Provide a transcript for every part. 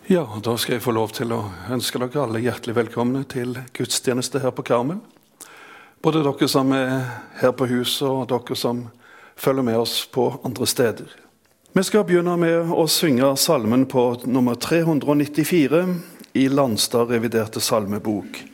Ja, da skal jeg få lov til å ønske dere alle hjertelig velkomne til gudstjeneste her på Karmel. Både dere som er her på huset og dere som følger med oss på andre steder. Vi skal begynne med å synge salmen på nummer 394 i Landstad reviderte salmebok.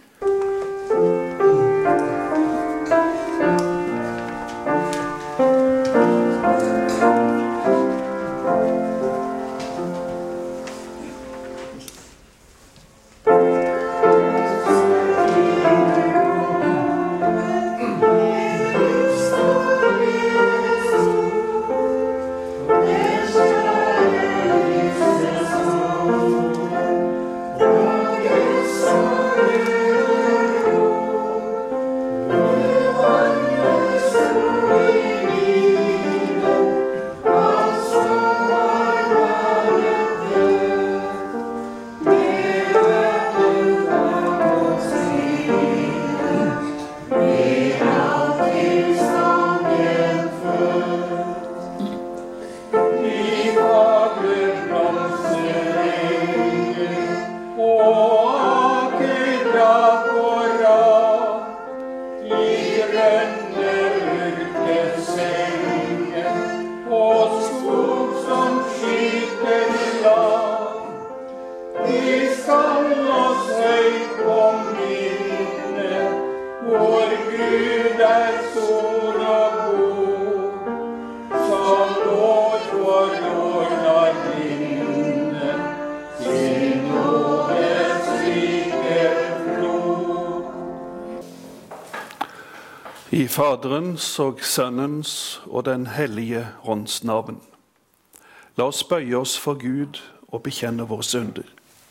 I Faderens og Sønnens og den hellige ånds navn. La oss bøye oss for Gud og bekjenne våre synder.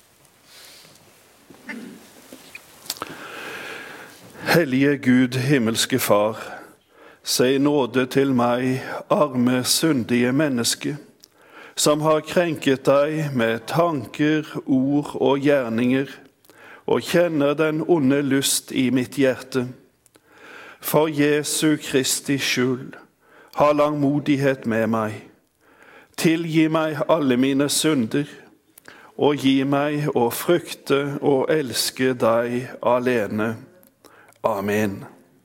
Hellige Gud, himmelske Far, se nåde til meg, arme, syndige menneske, som har krenket deg med tanker, ord og gjerninger, og kjenner den onde lyst i mitt hjerte. For Jesu Kristi skyld, ha langmodighet med meg. Tilgi meg alle mine synder, og gi meg å frykte og elske deg alene. Amen.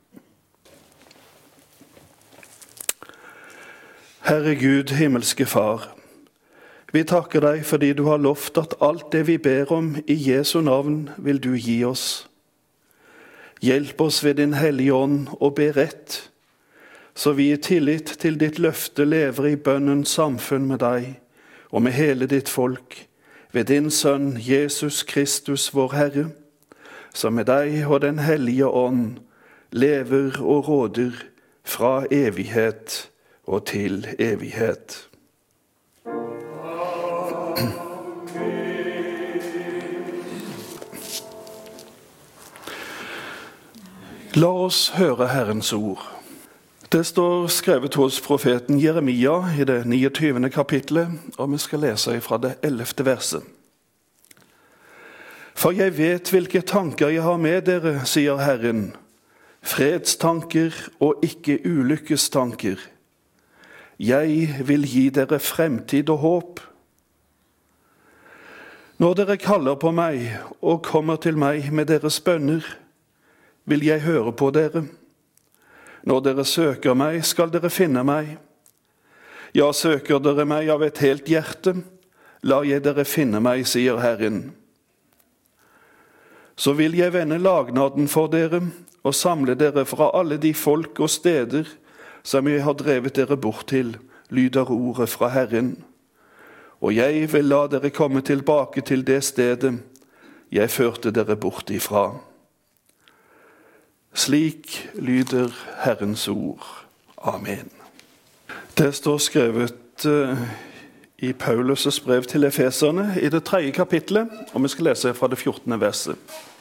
Herre Gud, himmelske Far, vi takker deg fordi du har lovt at alt det vi ber om i Jesu navn vil du gi oss. Hjelp oss ved din hellige ånd og be rett, så vi i tillit til ditt løfte lever i bønnens samfunn med deg og med hele ditt folk, ved din Sønn Jesus Kristus, vår Herre, som med deg og den hellige ånd lever og råder fra evighet og til evighet. La oss høre Herrens ord. Det står skrevet hos profeten Jeremia i det 29. kapitlet, og vi skal lese fra det 11. verset. For jeg vet hvilke tanker jeg har med dere, sier Herren, fredstanker og ikke ulykkestanker. Jeg vil gi dere fremtid og håp. Når dere kaller på meg og kommer til meg med deres bønner, vil jeg høre på dere. Når dere søker meg, skal dere finne meg. Ja, søker dere meg av et helt hjerte, lar jeg dere finne meg, sier Herren. Så vil jeg vende lagnaden for dere og samle dere fra alle de folk og steder som jeg har drevet dere bort til, lyder ordet fra Herren. Og jeg vil la dere komme tilbake til det stedet jeg førte dere bort ifra. Slik lyder Herrens ord. Amen. Det står skrevet i Paulus' brev til Efeserne i det 3. kapitlet, og vi skal lese fra det 14. verset.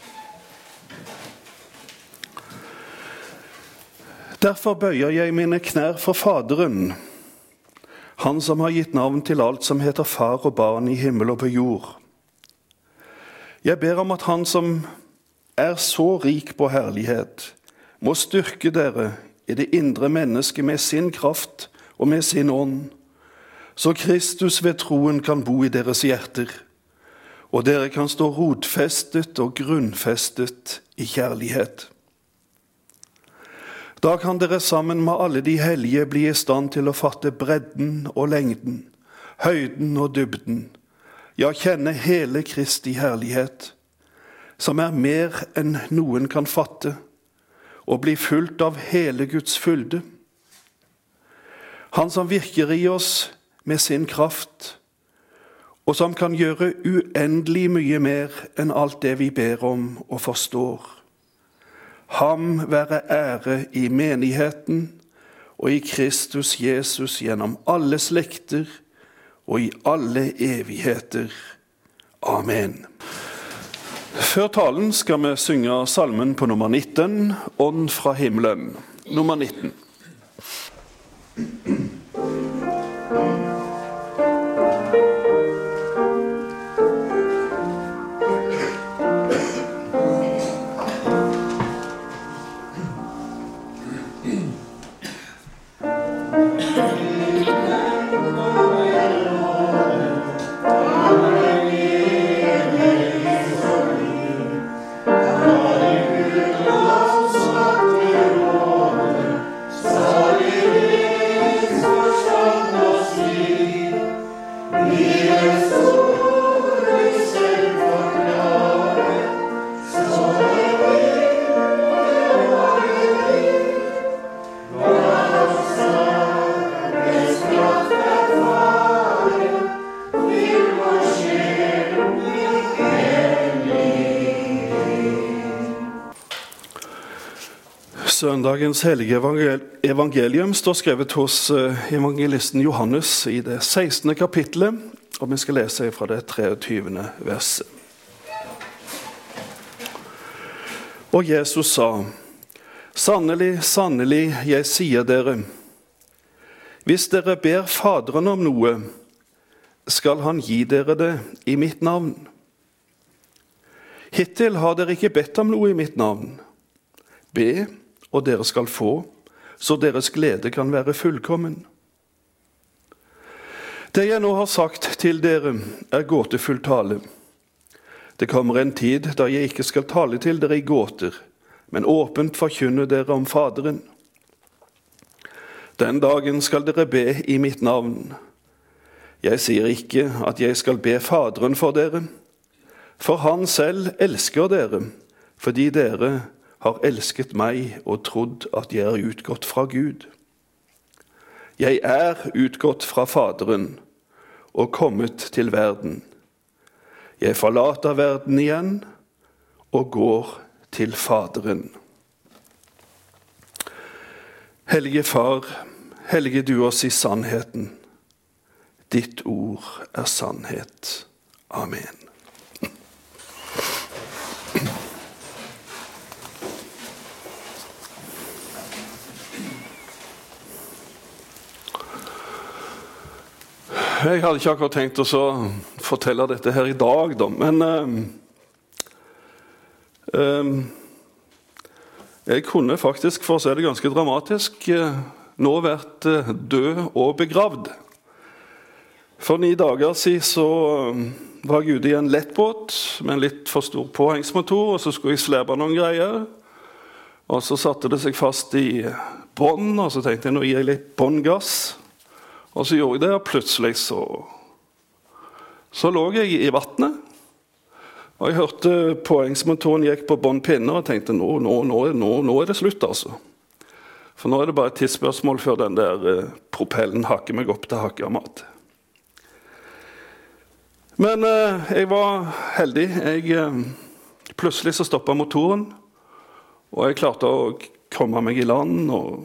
Derfor bøyer jeg mine knær for Faderen, han som har gitt navn til alt som heter far og barn i himmel og på jord. Jeg ber om at han som er så rik på herlighet, må styrke dere i det indre mennesket med sin kraft og med sin ånd, så Kristus ved troen kan bo i deres hjerter, og dere kan stå rotfestet og grunnfestet i kjærlighet. Da kan dere sammen med alle de hellige bli i stand til å fatte bredden og lengden, høyden og dybden, ja, kjenne hele Kristi herlighet, som mer enn noen kan fatte, og bli fulgt av hele Guds fylde. Han som virker i oss med sin kraft, og som kan gjøre uendelig mye mer enn alt det vi ber om og forstår. Ham være ære i menigheten og i Kristus Jesus gjennom alle slekter og i alle evigheter. Amen. Før talen skal vi synge salmen på nummer 19, Ånd fra himmelen. Nummer 19. Søndagens hellige evangelium står skrevet hos evangelisten Johannes i det 16. kapitlet, og vi skal lese fra det 23. verset. Og Jesus sa, «Sannelig, sannelig, jeg sier dere, hvis dere ber Faderen om noe, skal han gi dere det i mitt navn. Hittil har dere ikke bedt om noe i mitt navn. Be, og dere skal få, så deres glede kan være fullkommen. Det jeg nå har sagt til dere gåtefull tale. Det kommer en tid da jeg ikke skal tale til dere i gåter, men åpent forkynne dere om Faderen. Den dagen skal dere be i mitt navn. Jeg sier ikke at jeg skal be Faderen for dere, for han selv elsker dere, fordi dere har elsket meg og trodd at jeg utgått fra Gud. Jeg utgått fra Faderen og kommet til verden. Jeg forlater verden igjen og går til Faderen. Hellige Far, hellige du oss i sannheten. Ditt ord sannhet. Amen. Jeg hadde ikke akkurat tenkt å fortelle dette her i dag, men jeg kunne faktisk, for å si det ganske dramatisk, nå vært død og begravd. For 9 dager siden så var jeg ute i en lettbåt med en litt for stor påhengsmotor, og så skulle jeg slepe noen greier, og så satte det seg fast i bånd, og så tenkte jeg nå gir jeg litt båndgass. Og så gjorde jeg det, og plutselig så lå jeg i vattnet. Og jeg hørte påhengsmotoren gikk på båndpinner, og tenkte, nå det slutt, altså. For nå det bare et tidsspørsmål før den der propellen hakker meg opp til hakkemat. Men jeg var heldig. Plutselig så stoppet motoren, og jeg klarte å komme meg i land, og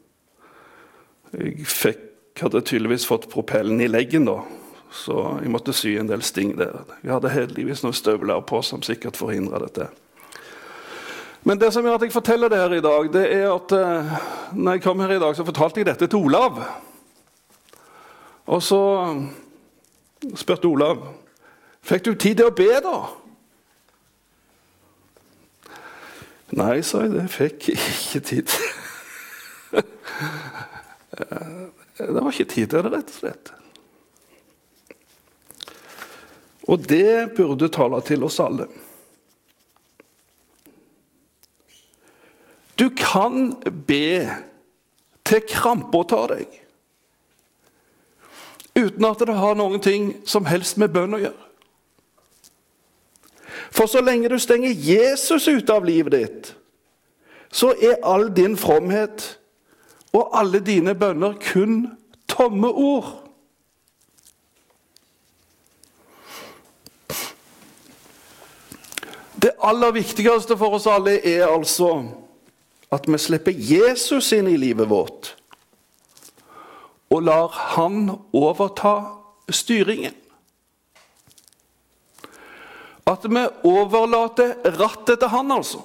jeg hadde tydeligvis fått propellen i leggen da, så jeg måtte sy en del sting der. Jeg hadde heldigvis noen støvler på som sikkert forhindret dette. Men det som gjør at jeg forteller det her i dag, det at når jeg kom her i dag, så fortalte jeg dette til Olav. Og så spurte Olav, fikk du tid til å be da? Nei, sa jeg, det fikk jeg ikke tid. Det var ikke tid til det, rett og slett. Og det burde tale til oss alle. Du kan be til kramper tar deg, uten at det har noen ting som helst med bønn å gjøre. For så lenge du stenger Jesus ut av livet ditt, så er all din fromhet og alle dine bønner kun tomme ord. Det aller viktigste for oss alle er altså at vi slipper Jesus inn i livet vårt og lar han overta styringen. At vi overlater rattet til han, altså.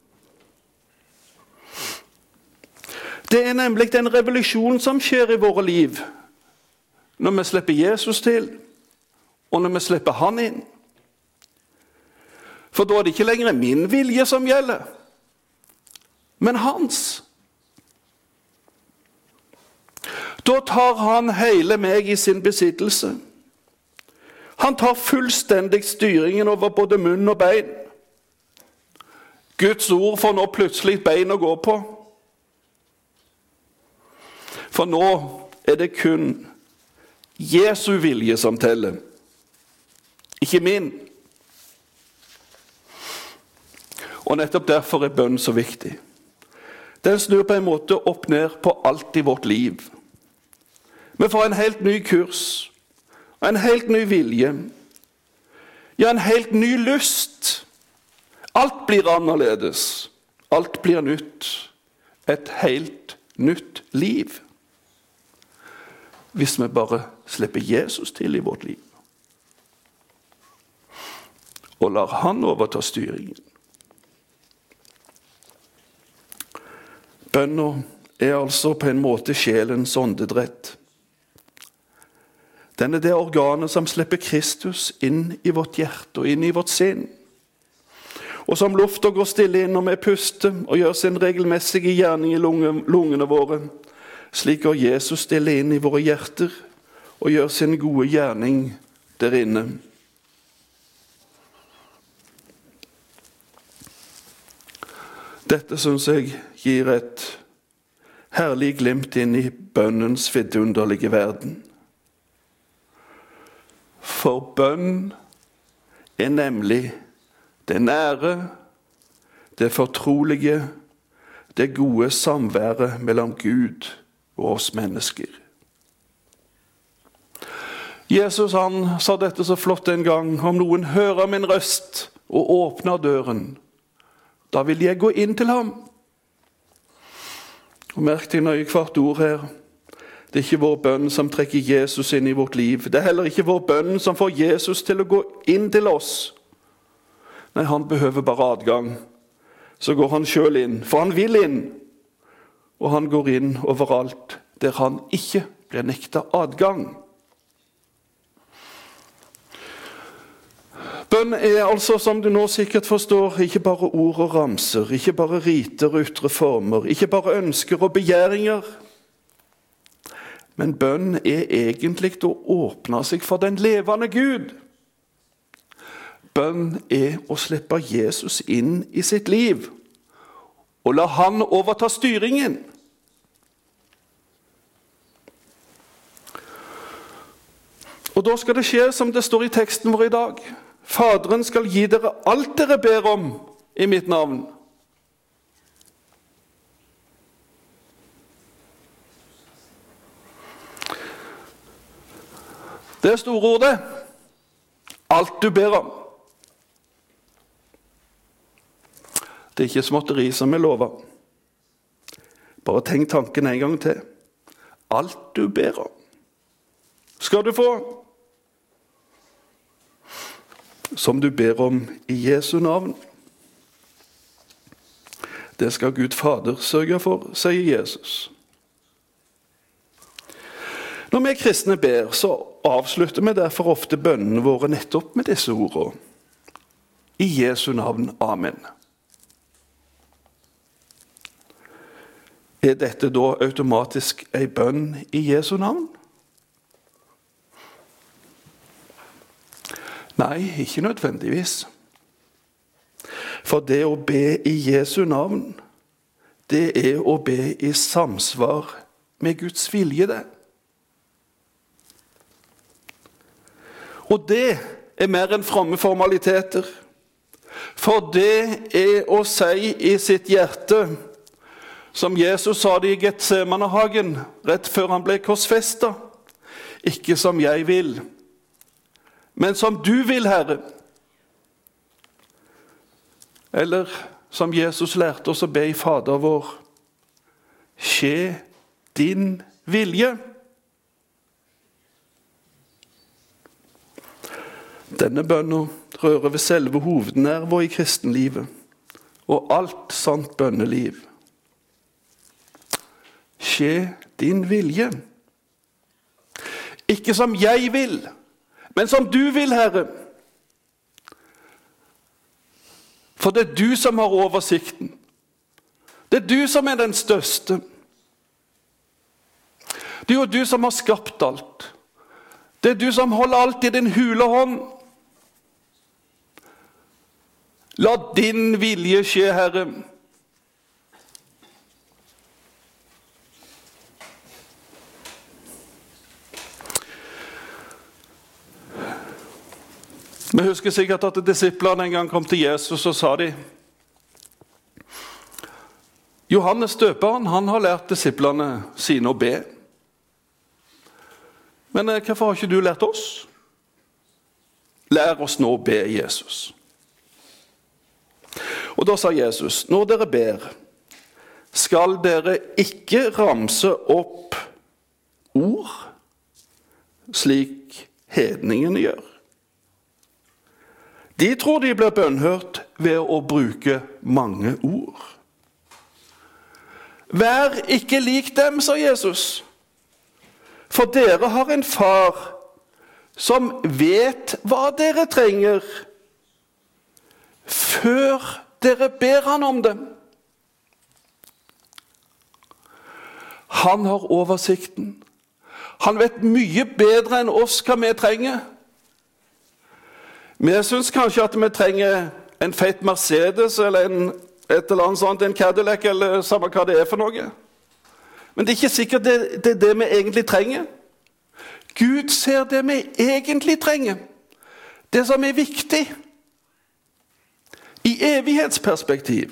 Det er nemlig en revolusjon som skjer i våre liv når vi slipper Jesus til, og når vi slipper han inn. For da er det ikke lenger min vilje som gjelder, men hans. Da tar han hele meg i sin besittelse. Han tar fullstendig styringen over både munn og bein. Guds ord får nå plutselig bein å gå på. For nå er det kun Jesu vilje som teller, ikke min. Og nettopp derfor er bønn så viktig. Den snur på en måte opp ned på alt i vårt liv. Vi får en helt ny kurs, en helt ny vilje, ja, en helt ny lyst. Alt blir annerledes, alt blir nytt, et helt nytt liv. Hvis vi bare slipper Jesus til i vårt liv, og lar han overta styringen. Bønner er altså på en måte sjelens åndedrett. Den er det organet som slipper Kristus inn i vårt hjerte og inn i vårt sinn. Og som lufta går stille inn når vi puster og gjør sin regelmessige gjerning i lungene våre, slik går Jesus stille inn i våre hjerter og gjør sin gode gjerning der inne. Dette synes jeg gir et herlig glimt inn i bønnens vidunderlige verden. For bønn er nemlig det nære, det fortrolige, det gode samværet mellom Gud og oss mennesker. Jesus han sa dette så flott en gang: om noen hører min røst og åpner døren, da vil jeg gå inn til ham. Og merk til nøye hvert ord her. Det er ikke vår bønn som trekker Jesus inn i vårt liv. Det er heller ikke vår bønn som får Jesus til å gå inn til oss. Nei, han behøver bare adgang. Så går han selv inn, for han vil inn. Og han går inn overalt der han ikke blir nektet adgang. Bønn er altså, som du nå sikkert forstår, ikke bare ord og ramser, ikke bare riter og ytre former, ikke bare ønsker og begjæringer. Men bønn er egentlig å åpne seg for den levende Gud. Bønn er å slippe Jesus inn i sitt liv, og la han overta styringen. Og da skal det skje som det står i teksten vår i dag. Faderen skal gi dere alt dere ber om i mitt navn. Det er store ordet. Alt du ber om. Det er ikke småtteri som er lovet. Bare tenk tanken en gang til. Alt du ber om skal du få. Som du ber om i Jesu navn. Det skal Gud Fader sørge for, sier Jesus. Når vi kristne ber, så avslutter vi derfor ofte bønnene våre nettopp med disse ordene. I Jesu navn, amen. Er dette da automatisk en bønn i Jesu navn? Nei, ikke nødvendigvis. For det å be i Jesu navn, det er å be i samsvar med Guds vilje, det. Og det er mer enn fromme formaliteter. For det er å si i sitt hjerte, som Jesus sa det i Getsemanehagen, rett før han ble korsfestet, ikke som jeg vil, men som du vil, Herre. Eller som Jesus lærte oss å be i Fader vår, skje din vilje. Denne bønnen rører ved selve hovednerven i kristenlivet, og alt sant bønneliv. Skje din vilje. Ikke som jeg vil, men som du vil, Herre. For det er du som har oversikten. Det er du som er den største. Det er jo du som har skapt alt. Det er du som holder alt i din hule hånd. La din vilje skje, Herre. Vi husker sikkert at disiplene en gang kom til Jesus og sa de, Johannes døperen, han har lært disiplene sine å be. Men hvorfor har ikke du lært oss? Lær oss nå å be Jesus. Og da sa Jesus, når dere ber, skal dere ikke ramse opp ord, slik hedningene gjør. De tror de blir bønnhørt ved å bruke mange ord. Vær ikke lik dem, sa Jesus, for dere har en far som vet hva dere trenger, før dere ber han om det. Han har oversikten. Han vet mye bedre enn oss hva vi trenger. Vi synes kanskje at vi trenger en feit Mercedes eller et eller annet sånt, en Cadillac eller samme hva det er for noe. Men det er ikke sikkert det er det vi egentlig trenger. Gud ser det vi egentlig trenger. Det som er viktig. I evighetsperspektiv.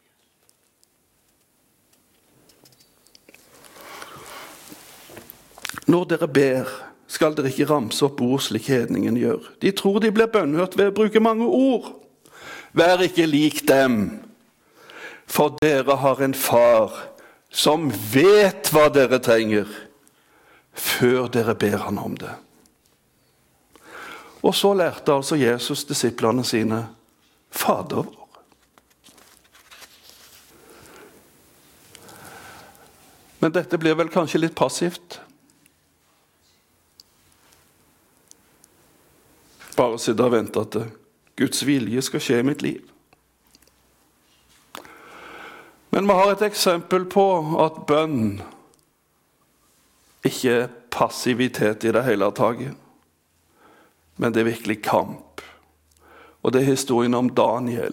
Når dere ber, skal dere ikke ramse opp ord slik hedningen gjør. De tror de blir bønnhørt ved å bruke mange ord. Vær ikke lik dem, for dere har en far som vet hva dere trenger, før dere ber han om det. Og så lærte altså Jesus disiplene sine Fader vår. Men dette blir vel kanskje litt passivt. Bare sitte og vente at Guds vilje skal skje i mitt liv. Men vi har et eksempel på at bønn ikke er passivitet i det hele taget, men det er virkelig kamp. Og det er historien om Daniel.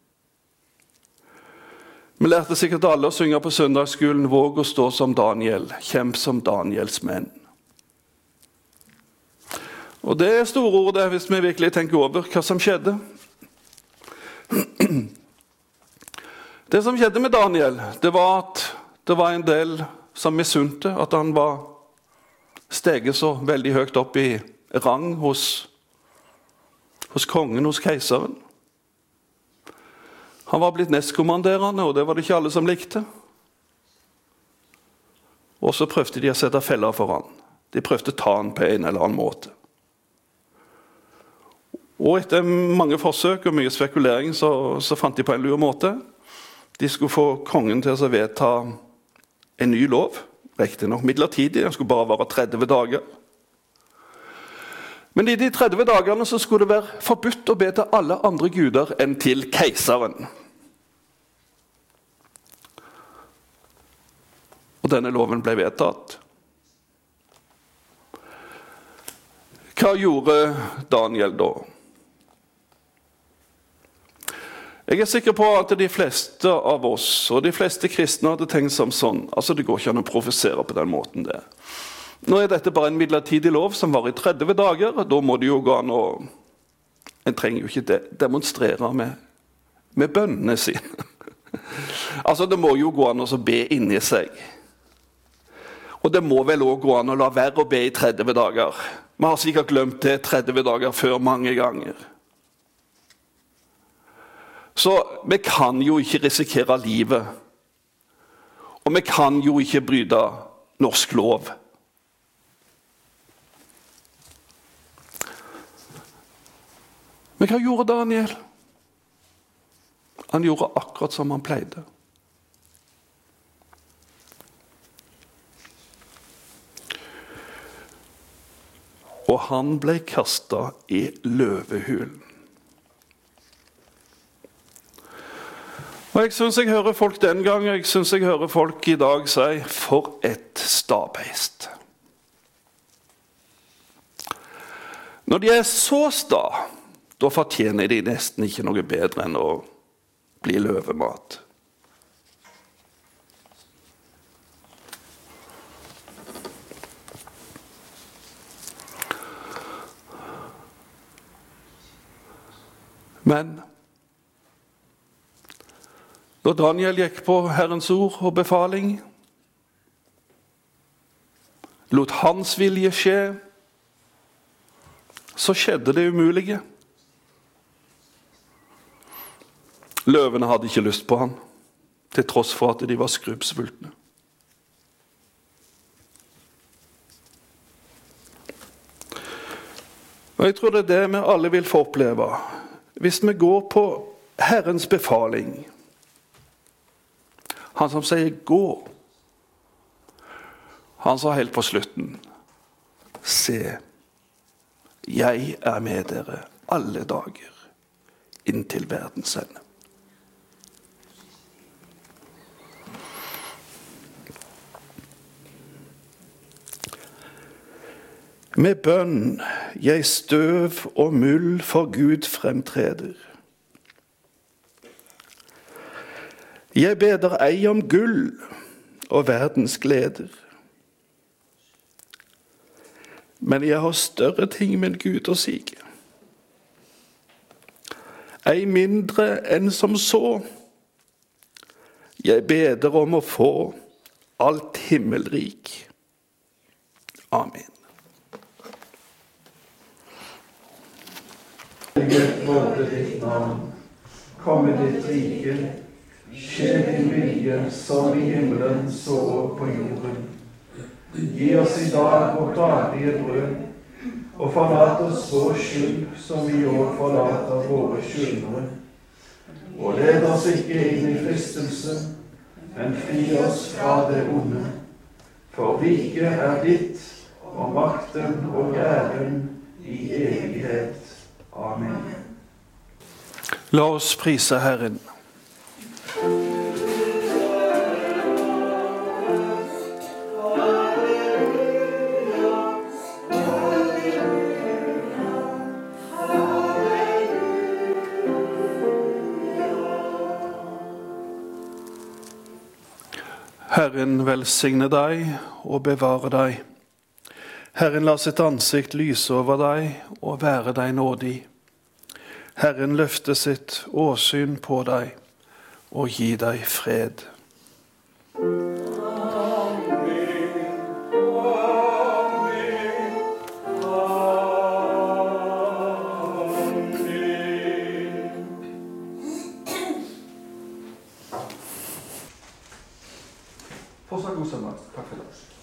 Vi lærte sikkert alle å synge på søndagsskolen, våg å stå som Daniel, kjemp som Daniels menn. Og det er store ord det, hvis vi virkelig tenker over hva som skjedde. Det som skjedde med Daniel, det var at det var en del som misunte at han var steget så veldig høyt opp i rang hos kongen, hos keiseren. Han var blitt nestkommanderende, og det var det ikke alle som likte. Og så prøvde de å sette feller for han. De prøvde å ta han på en eller annen måte. Og etter mange forsøk og mye spekulering så fant de på en lur måte. De skulle få kongen til å vedta en ny lov, riktig nok midlertidig, den skulle bare være 30 dager. Men i de 30 dagene så skulle det være forbudt å be til alle andre guder enn til keiseren. Og denne loven ble vedtatt. Hva gjorde Daniel da? Jeg er sikker på at de fleste av oss, og de fleste kristne, hadde tenkt som sånn. Altså, det går ikke an å profesere på den måten det. Nå er dette bare en midlertidig lov som var i 30 dager, og da må det jo gå an å... En trenger jo ikke demonstrere med bønnene sine. Altså, det må jo gå an å be inni seg. Og det må vel også gå an å la være å be i 30 dager. Vi har sikkert glemt det 30 dager før mange ganger. Så vi kan jo ikke risikere livet. Og vi kan jo ikke bryte norsk lov. Men hva gjorde Daniel? Han gjorde akkurat som han pleide. Og han ble kastet i løvehulen. Og jeg synes jeg hører folk den gang, jeg synes jeg hører folk i dag si, for et stabeist. Når de er så sta, da fortjener de nesten ikke noe bedre enn å bli løvemat. Men da Daniel gikk på Herrens ord og befaling, lot hans vilje skje, så skjedde det umulige. Løvene hadde ikke lyst på han, til tross for at de var skrubbsultne. Og jeg tror det er det vi alle vil få oppleve. Hvis vi går på Herrens befaling, han som sier gå, han sa helt på slutten, se, jeg er med dere alle dager, inntil verdens ende. Med bønn, jeg støv og mull for Gud fremtreder. Jeg beder ei om gull og verdens gleder. Men jeg har større ting med Gud å sige. Ei mindre enn som så. Jeg beder om å få alt himmelrik. Amen. Vårde ditt navn, komme ditt rike, skje din vilje som i himmelen så på jorden. Gi oss i dag vårt daglige brød, og forlat oss vår skyld som vi også forlater våre skyldnere. Og led oss ikke inn i fristelse, men fri oss fra det onde. For riket er ditt, og makten og æren i evighet. Amen. La oss prise Herren. Herren velsigne deg og bevare deg. Herren la sitt ansikt lyse over deg og være deg nådig. Herren løfte sitt åsyn på deg og gi deg fred. Fortsatt god søndag. Takk for oss.